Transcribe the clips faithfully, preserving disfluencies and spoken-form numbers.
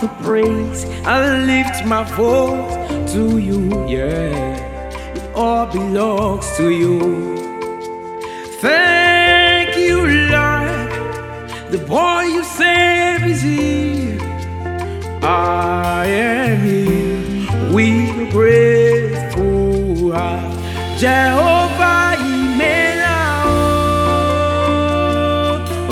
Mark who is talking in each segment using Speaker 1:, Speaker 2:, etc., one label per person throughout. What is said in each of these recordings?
Speaker 1: to praise. I lift my voice to you, yeah. It all belongs to you. Thank you, Lord. The boy you save is here. I am here with a grateful heart. Jehovah Imela, oh,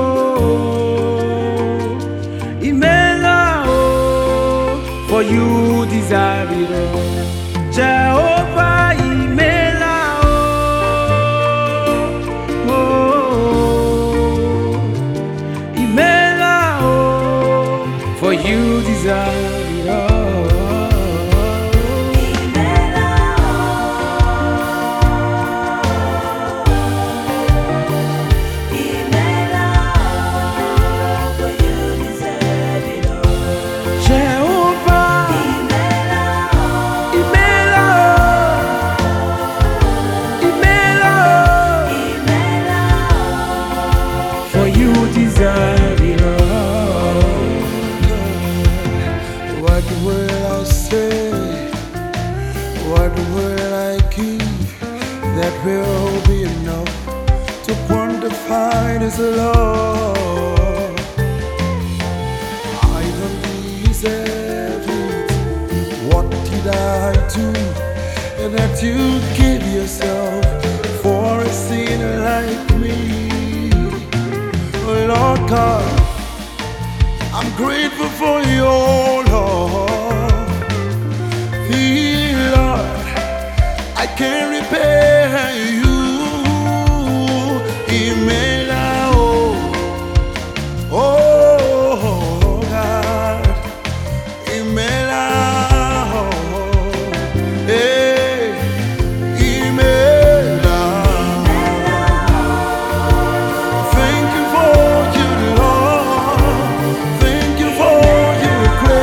Speaker 1: oh, Imela, oh, for you deserve it all. Jehovah Imela, oh, oh, Imela, oh, for you deserve it all.
Speaker 2: What will I say? What will I give that will be enough to quantify this love? I don't deserve it. What did I do that you give yourself for a sinner like me? Oh Lord God, I'm grateful for your love. Dear Lord, I can't repay you. Imela, oh, oh God, Imela, oh, hey, Imela. Thank you for your love. Thank you for your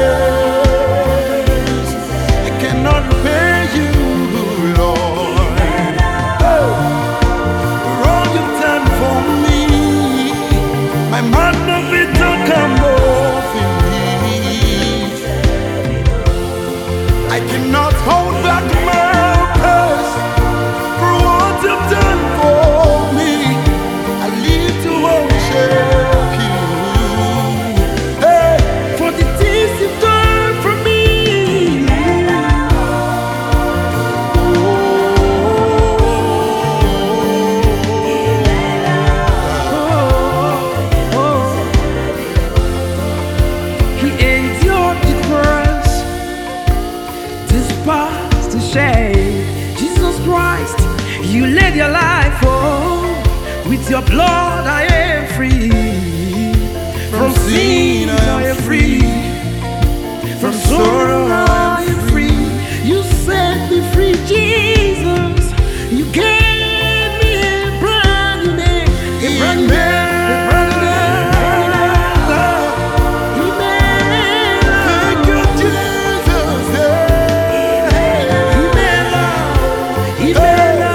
Speaker 2: grace. I cannot repay you, Lord. For all you've done for me, my man of it will come off in me. I cannot hold back my praise for what you've done for me. I live to worship you. Hey,
Speaker 1: For the things you've done for me. Oh, oh. He endured the cross, despised the shame. Jesus Christ, you laid your life on. With your blood I am free. From sin I am free. From sorrow I am free. You set me free, Jesus. You gave me a brand new name. A brand new name. A brand new name.
Speaker 2: thank you, Jesus. Yeah.
Speaker 1: Imela, Imela,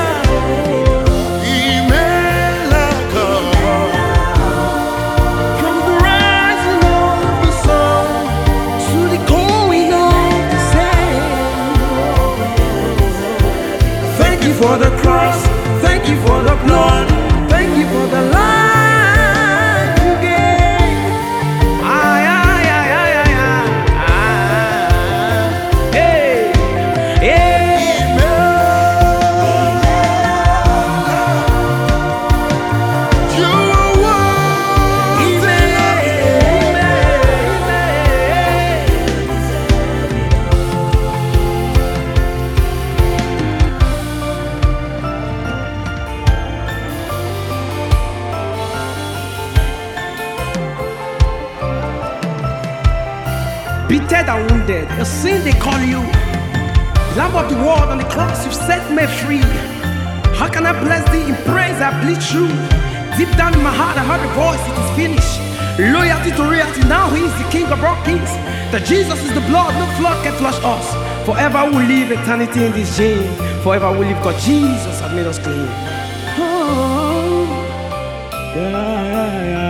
Speaker 2: Imela, God.
Speaker 1: from the rising of the sun to the going of the same. Thank you for the cross. Thank you for the blood. Thank you for the life you gave. Ay, ay, ay, ay, ay, ay, ay. Hey, hey.
Speaker 2: You are worthy.
Speaker 1: Beaten and wounded, a sin they call you. Lamb of the world on the cross, you've set me free. How can I bless thee in praise I bleed true? Deep down in my heart I heard a voice, it is finished. Loyalty to reality, now he is the king of all kings. That Jesus is the blood, no flood can flush us. Forever we'll live eternity in this chain. Forever we'll live, because Jesus has made us clean. Oh, yeah, yeah, yeah.